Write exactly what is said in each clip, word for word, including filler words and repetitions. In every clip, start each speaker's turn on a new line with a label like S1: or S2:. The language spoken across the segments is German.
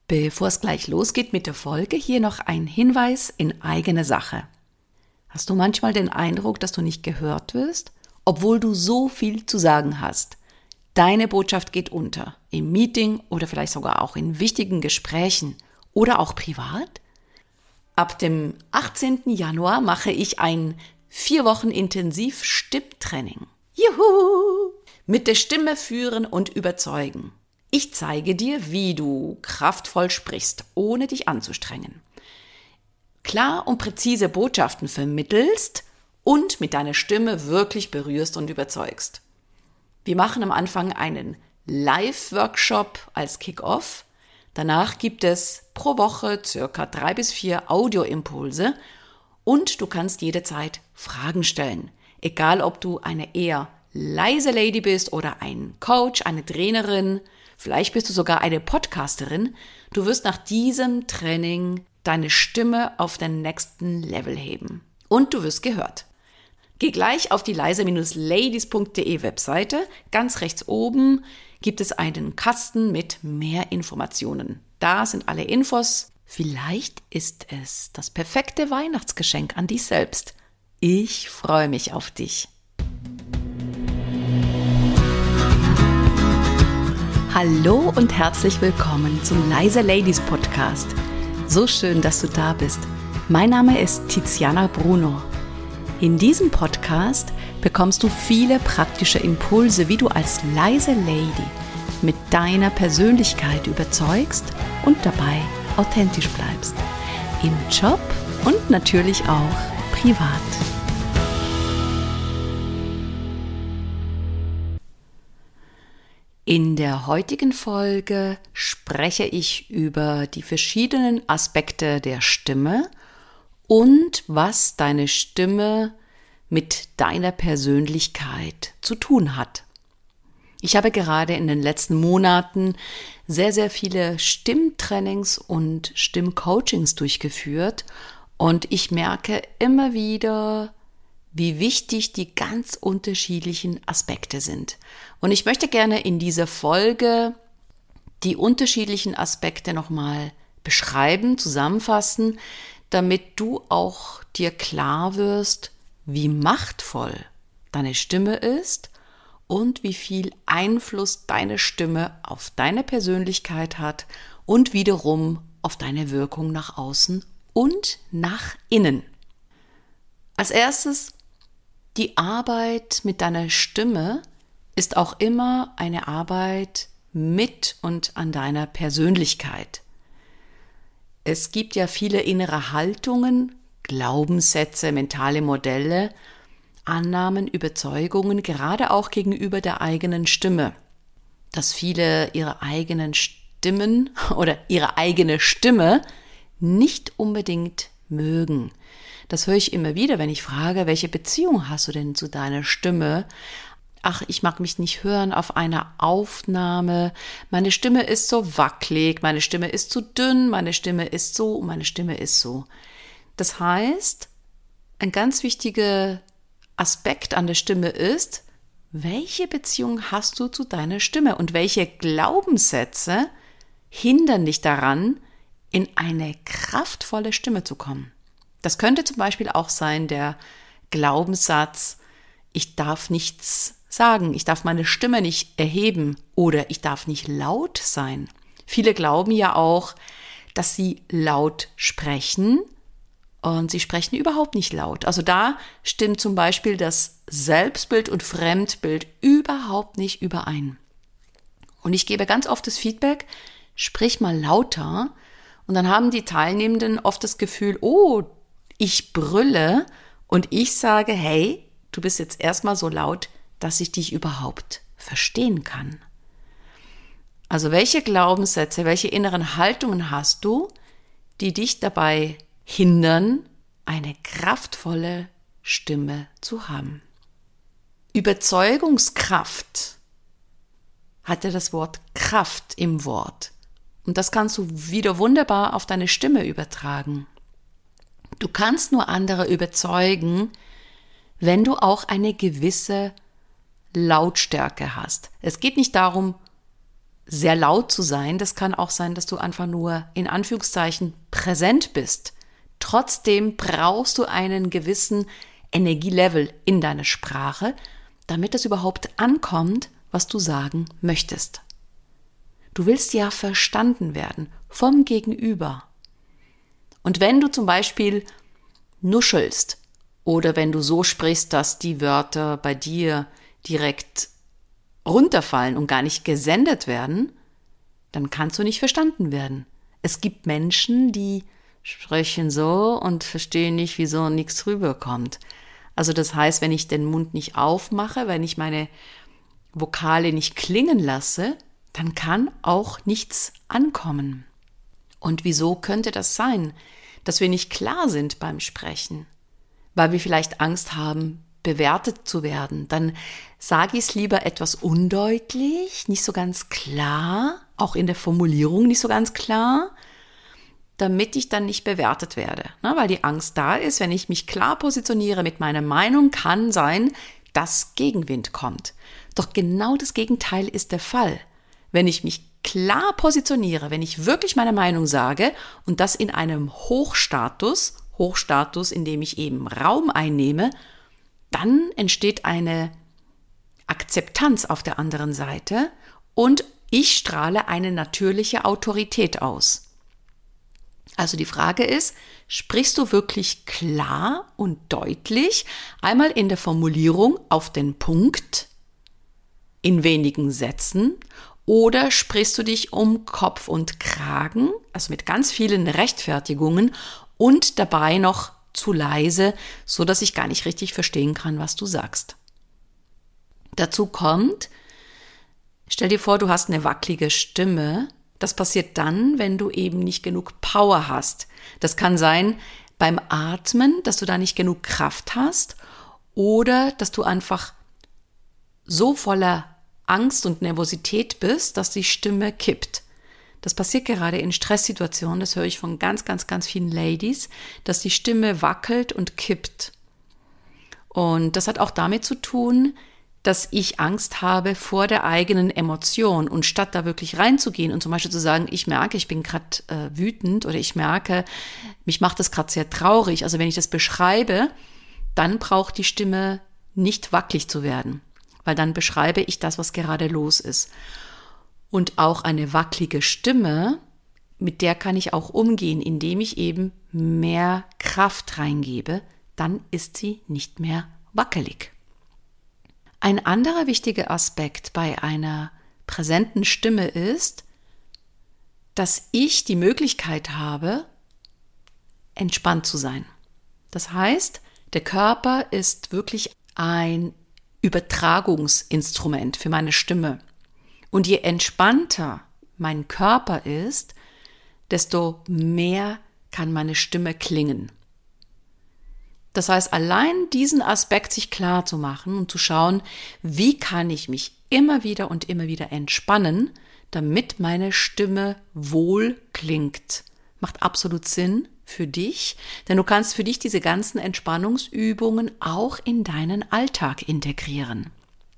S1: Bevor es gleich losgeht mit der Folge, hier noch ein Hinweis in eigene Sache. Hast du manchmal den Eindruck, dass du nicht gehört wirst, obwohl du so viel zu sagen hast? Deine Botschaft geht unter, im Meeting oder vielleicht sogar auch in wichtigen Gesprächen oder auch privat? Ab dem achtzehnten Januar mache ich ein vier Wochen intensiv Stimmtraining. Juhu! Mit der Stimme führen und überzeugen. Ich zeige dir, wie du kraftvoll sprichst, ohne dich anzustrengen. Klar und präzise Botschaften vermittelst und mit deiner Stimme wirklich berührst und überzeugst. Wir machen am Anfang einen Live-Workshop als Kick-Off. Danach gibt es pro Woche circa drei bis vier Audioimpulse und du kannst jederzeit Fragen stellen. Egal, ob du eine eher leise Lady bist oder ein Coach, eine Trainerin, vielleicht bist du sogar eine Podcasterin. Du wirst nach diesem Training deine Stimme auf den nächsten Level heben. Und du wirst gehört. Geh gleich auf die leise Ladies punkt de Webseite. Ganz rechts oben gibt es einen Kasten mit mehr Informationen. Da sind alle Infos. Vielleicht ist es das perfekte Weihnachtsgeschenk an dich selbst. Ich freue mich auf dich. Hallo und herzlich willkommen zum Leise Ladies Podcast. So schön, dass du da bist. Mein Name ist Tiziana Bruno. In diesem Podcast bekommst du viele praktische Impulse, wie du als leise Lady mit deiner Persönlichkeit überzeugst und dabei authentisch bleibst. Im Job und natürlich auch privat. In der heutigen Folge spreche ich über die verschiedenen Aspekte der Stimme und was deine Stimme mit deiner Persönlichkeit zu tun hat. Ich habe gerade in den letzten Monaten sehr, sehr viele Stimmtrainings und Stimmcoachings durchgeführt und ich merke immer wieder, wie wichtig die ganz unterschiedlichen Aspekte sind. Und ich möchte gerne in dieser Folge die unterschiedlichen Aspekte nochmal beschreiben, zusammenfassen, damit du auch dir klar wirst, wie machtvoll deine Stimme ist und wie viel Einfluss deine Stimme auf deine Persönlichkeit hat und wiederum auf deine Wirkung nach außen und nach innen. Als erstes, die Arbeit mit deiner Stimme ist auch immer eine Arbeit mit und an deiner Persönlichkeit. Es gibt ja viele innere Haltungen, Glaubenssätze, mentale Modelle, Annahmen, Überzeugungen, gerade auch gegenüber der eigenen Stimme, dass viele ihre eigenen Stimmen oder ihre eigene Stimme nicht unbedingt mögen. Das höre ich immer wieder, wenn ich frage, welche Beziehung hast du denn zu deiner Stimme? Ach, ich mag mich nicht hören auf einer Aufnahme. Meine Stimme ist so wackelig, meine Stimme ist zu dünn, meine Stimme ist so und meine Stimme ist so. Das heißt, ein ganz wichtiger Aspekt an der Stimme ist, welche Beziehung hast du zu deiner Stimme und welche Glaubenssätze hindern dich daran, in eine kraftvolle Stimme zu kommen. Das könnte zum Beispiel auch sein der Glaubenssatz, ich darf nichts sagen, ich darf meine Stimme nicht erheben oder ich darf nicht laut sein. Viele glauben ja auch, dass sie laut sprechen und sie sprechen überhaupt nicht laut. Also da stimmt zum Beispiel das Selbstbild und Fremdbild überhaupt nicht überein. Und ich gebe ganz oft das Feedback, sprich mal lauter und dann haben die Teilnehmenden oft das Gefühl, oh, ich brülle und ich sage, hey, du bist jetzt erstmal so laut, dass ich dich überhaupt verstehen kann. Also welche Glaubenssätze, welche inneren Haltungen hast du, die dich dabei hindern, eine kraftvolle Stimme zu haben? Überzeugungskraft hat ja das Wort Kraft im Wort. Und das kannst du wieder wunderbar auf deine Stimme übertragen. Du kannst nur andere überzeugen, wenn du auch eine gewisse Lautstärke hast. Es geht nicht darum, sehr laut zu sein. Das kann auch sein, dass du einfach nur in Anführungszeichen präsent bist. Trotzdem brauchst du einen gewissen Energielevel in deiner Sprache, damit es überhaupt ankommt, was du sagen möchtest. Du willst ja verstanden werden vom Gegenüber. Und wenn du zum Beispiel nuschelst oder wenn du so sprichst, dass die Wörter bei dir direkt runterfallen und gar nicht gesendet werden, dann kannst du nicht verstanden werden. Es gibt Menschen, die sprechen so und verstehen nicht, wieso nichts rüberkommt. Also das heißt, wenn ich den Mund nicht aufmache, wenn ich meine Vokale nicht klingen lasse, dann kann auch nichts ankommen. Und wieso könnte das sein, dass wir nicht klar sind beim Sprechen? Weil wir vielleicht Angst haben, bewertet zu werden. Dann sage ich es lieber etwas undeutlich, nicht so ganz klar, auch in der Formulierung nicht so ganz klar, damit ich dann nicht bewertet werde. Na, weil die Angst da ist, wenn ich mich klar positioniere mit meiner Meinung, kann sein, dass Gegenwind kommt. Doch genau das Gegenteil ist der Fall. Wenn ich mich klar positioniere, wenn ich wirklich meine Meinung sage und das in einem Hochstatus, Hochstatus, in dem ich eben Raum einnehme, dann entsteht eine Akzeptanz auf der anderen Seite und ich strahle eine natürliche Autorität aus. Also die Frage ist, sprichst du wirklich klar und deutlich, einmal in der Formulierung auf den Punkt, in wenigen Sätzen, oder sprichst du dich um Kopf und Kragen, also mit ganz vielen Rechtfertigungen und dabei noch zu leise, so dass ich gar nicht richtig verstehen kann, was du sagst. Dazu kommt, stell dir vor, du hast eine wackelige Stimme. Das passiert dann, wenn du eben nicht genug Power hast. Das kann sein beim Atmen, dass du da nicht genug Kraft hast oder dass du einfach so voller Angst und Nervosität bist, dass die Stimme kippt. Das passiert gerade in Stresssituationen, das höre ich von ganz, ganz, ganz vielen Ladies, dass die Stimme wackelt und kippt. Und das hat auch damit zu tun, dass ich Angst habe vor der eigenen Emotion. Und statt da wirklich reinzugehen und zum Beispiel zu sagen, ich merke, ich bin gerade äh, wütend oder ich merke, mich macht das gerade sehr traurig. Also wenn ich das beschreibe, dann braucht die Stimme nicht wackelig zu werden, weil dann beschreibe ich das, was gerade los ist. Und auch eine wackelige Stimme, mit der kann ich auch umgehen, indem ich eben mehr Kraft reingebe, dann ist sie nicht mehr wackelig. Ein anderer wichtiger Aspekt bei einer präsenten Stimme ist, dass ich die Möglichkeit habe, entspannt zu sein. Das heißt, der Körper ist wirklich ein Übertragungsinstrument für meine Stimme. Und je entspannter mein Körper ist, desto mehr kann meine Stimme klingen. Das heißt, allein diesen Aspekt sich klar zu machen und zu schauen, wie kann ich mich immer wieder und immer wieder entspannen, damit meine Stimme wohl klingt. Macht absolut Sinn für dich, denn du kannst für dich diese ganzen Entspannungsübungen auch in deinen Alltag integrieren.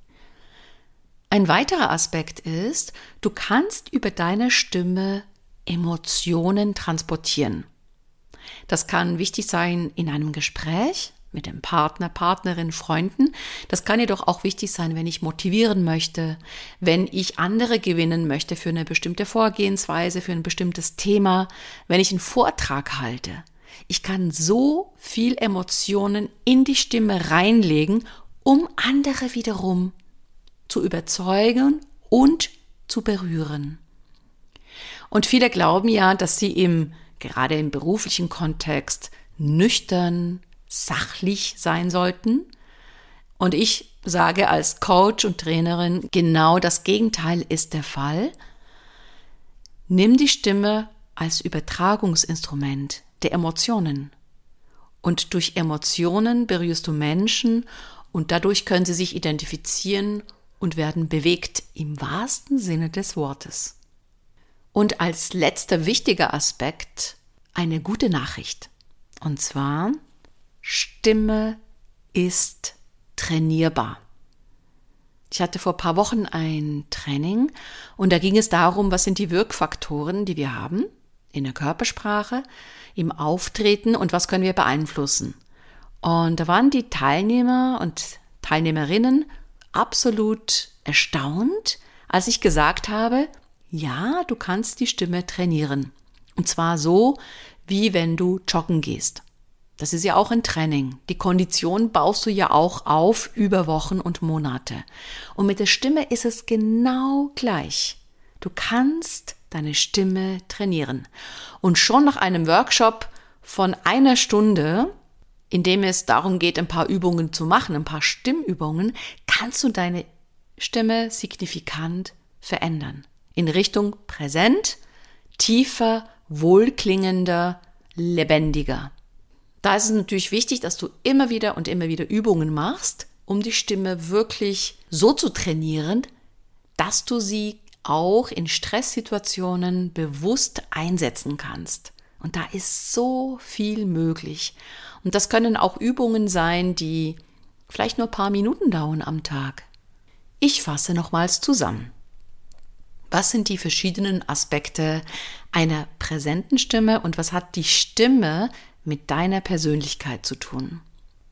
S1: Ein weiterer Aspekt ist, du kannst über deine Stimme Emotionen transportieren. Das kann wichtig sein in einem Gespräch mit dem Partner, Partnerin, Freunden. Das kann jedoch auch wichtig sein, wenn ich motivieren möchte, wenn ich andere gewinnen möchte für eine bestimmte Vorgehensweise, für ein bestimmtes Thema, wenn ich einen Vortrag halte. Ich kann so viel Emotionen in die Stimme reinlegen, um andere wiederum zu überzeugen und zu berühren. Und viele glauben ja, dass sie im, gerade im beruflichen Kontext, nüchtern, sachlich sein sollten. Und ich sage als Coach und Trainerin, genau das Gegenteil ist der Fall. Nimm die Stimme als Übertragungsinstrument der Emotionen. Und durch Emotionen berührst du Menschen und dadurch können sie sich identifizieren und werden bewegt im wahrsten Sinne des Wortes. Und als letzter wichtiger Aspekt eine gute Nachricht. Und zwar, Stimme ist trainierbar. Ich hatte vor ein paar Wochen ein Training und da ging es darum, was sind die Wirkfaktoren, die wir haben in der Körpersprache, im Auftreten und was können wir beeinflussen. Und da waren die Teilnehmer und Teilnehmerinnen absolut erstaunt, als ich gesagt habe, ja, du kannst die Stimme trainieren. Und zwar so, wie wenn du joggen gehst. Das ist ja auch ein Training. Die Kondition baust du ja auch auf über Wochen und Monate. Und mit der Stimme ist es genau gleich. Du kannst deine Stimme trainieren. Und schon nach einem Workshop von einer Stunde, in dem es darum geht, ein paar Übungen zu machen, ein paar Stimmübungen, kannst du deine Stimme signifikant verändern. In Richtung präsent, tiefer, wohlklingender, lebendiger. Da ist es natürlich wichtig, dass du immer wieder und immer wieder Übungen machst, um die Stimme wirklich so zu trainieren, dass du sie auch in Stresssituationen bewusst einsetzen kannst. Und da ist so viel möglich. Und das können auch Übungen sein, die vielleicht nur ein paar Minuten dauern am Tag. Ich fasse nochmals zusammen. Was sind die verschiedenen Aspekte einer präsenten Stimme und was hat die Stimme mit deiner Persönlichkeit zu tun?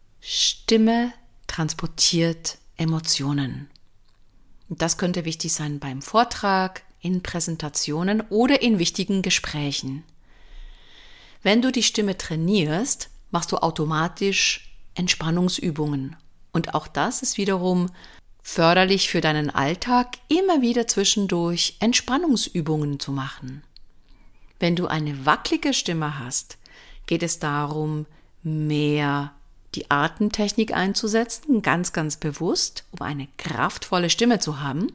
S1: Stimme transportiert Emotionen. Und das könnte wichtig sein beim Vortrag, in Präsentationen oder in wichtigen Gesprächen. Wenn du die Stimme trainierst, machst du automatisch Entspannungsübungen. Und auch das ist wiederum förderlich für deinen Alltag, immer wieder zwischendurch Entspannungsübungen zu machen. Wenn du eine wackelige Stimme hast, geht es darum, mehr die Atemtechnik einzusetzen, ganz, ganz bewusst, um eine kraftvolle Stimme zu haben.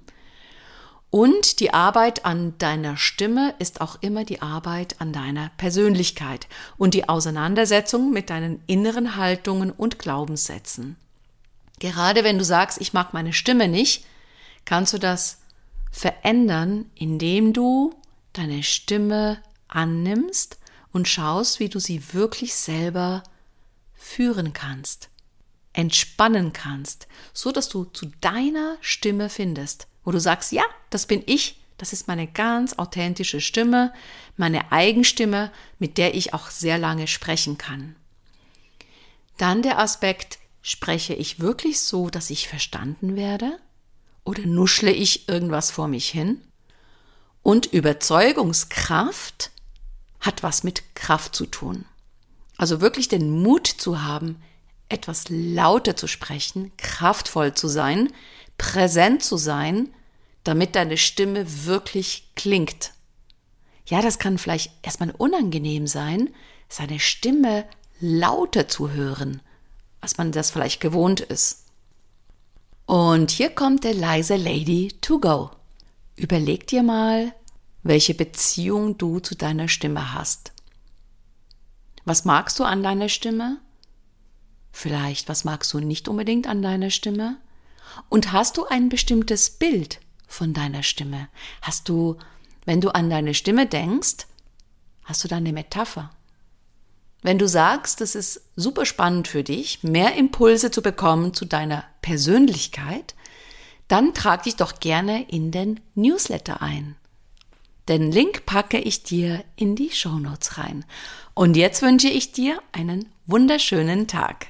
S1: Und die Arbeit an deiner Stimme ist auch immer die Arbeit an deiner Persönlichkeit und die Auseinandersetzung mit deinen inneren Haltungen und Glaubenssätzen. Gerade wenn du sagst, ich mag meine Stimme nicht, kannst du das verändern, indem du deine Stimme annimmst und schaust, wie du sie wirklich selber führen kannst, entspannen kannst, so dass du zu deiner Stimme findest, wo du sagst, ja, das bin ich, das ist meine ganz authentische Stimme, meine Eigenstimme, mit der ich auch sehr lange sprechen kann. Dann der Aspekt, spreche ich wirklich so, dass ich verstanden werde? Oder nuschle ich irgendwas vor mich hin? Und Überzeugungskraft hat was mit Kraft zu tun. Also wirklich den Mut zu haben, etwas lauter zu sprechen, kraftvoll zu sein, präsent zu sein, damit deine Stimme wirklich klingt. Ja, das kann vielleicht erstmal unangenehm sein, seine Stimme lauter zu hören, als man das vielleicht gewohnt ist. Und hier kommt der leise Lady to go. Überleg dir mal, welche Beziehung du zu deiner Stimme hast. Was magst du an deiner Stimme? Vielleicht, was magst du nicht unbedingt an deiner Stimme? Und hast du ein bestimmtes Bild von deiner Stimme? Hast du, wenn du an deine Stimme denkst, hast du da eine Metapher? Wenn du sagst, es ist super spannend für dich, mehr Impulse zu bekommen zu deiner Persönlichkeit, dann trag dich doch gerne in den Newsletter ein. Den Link packe ich dir in die Shownotes rein. Und jetzt wünsche ich dir einen wunderschönen Tag.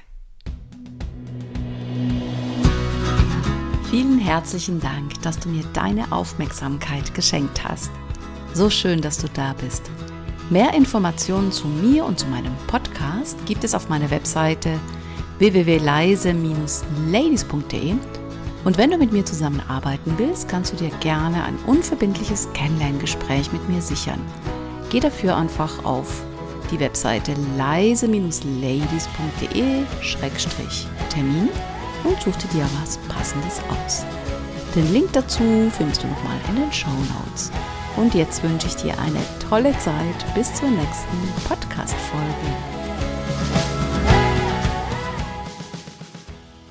S1: Vielen herzlichen Dank, dass du mir deine Aufmerksamkeit geschenkt hast. So schön, dass du da bist. Mehr Informationen zu mir und zu meinem Podcast gibt es auf meiner Webseite w w w punkt leise Bindestrich ladies punkt de. Und wenn du mit mir zusammenarbeiten willst, kannst du dir gerne ein unverbindliches Kennenlerngespräch mit mir sichern. Geh dafür einfach auf die Webseite leise Bindestrich ladies punkt de Schrägstrich Termin und such dir was Passendes aus. Den Link dazu findest du nochmal in den Shownotes. Und jetzt wünsche ich dir eine tolle Zeit bis zur nächsten Podcast-Folge.